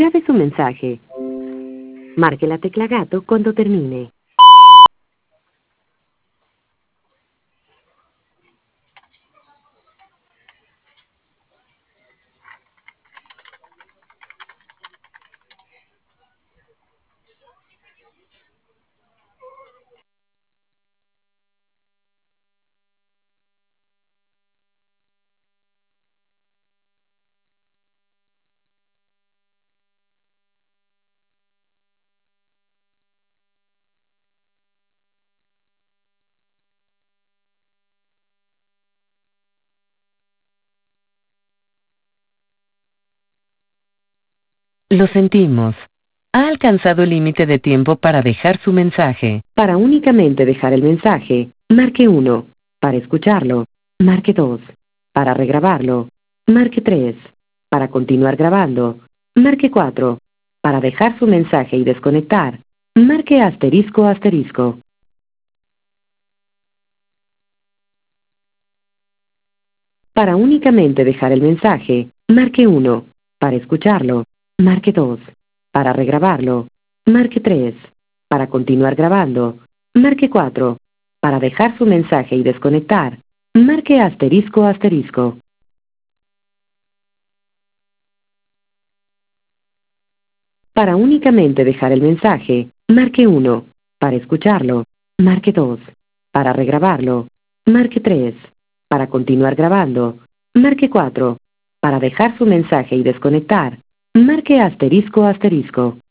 Grabe su mensaje. Marque la tecla gato cuando termine. Lo sentimos. Ha alcanzado el límite de tiempo para dejar su mensaje. Para únicamente dejar el mensaje, marque 1. Para escucharlo, marque 2. Para regrabarlo, marque 3. Para continuar grabando, marque 4. Para dejar su mensaje y desconectar, marque asterisco asterisco. Para únicamente dejar el mensaje, marque 1. Para escucharlo, marque 2. Para regrabarlo, marque 3. Para continuar grabando, marque 4. Para dejar su mensaje y desconectar, marque asterisco asterisco. Para únicamente dejar el mensaje, marque 1. Para escucharlo, marque 2. Para regrabarlo, marque 3. Para continuar grabando, marque 4. Para dejar su mensaje y desconectar, marque asterisco asterisco.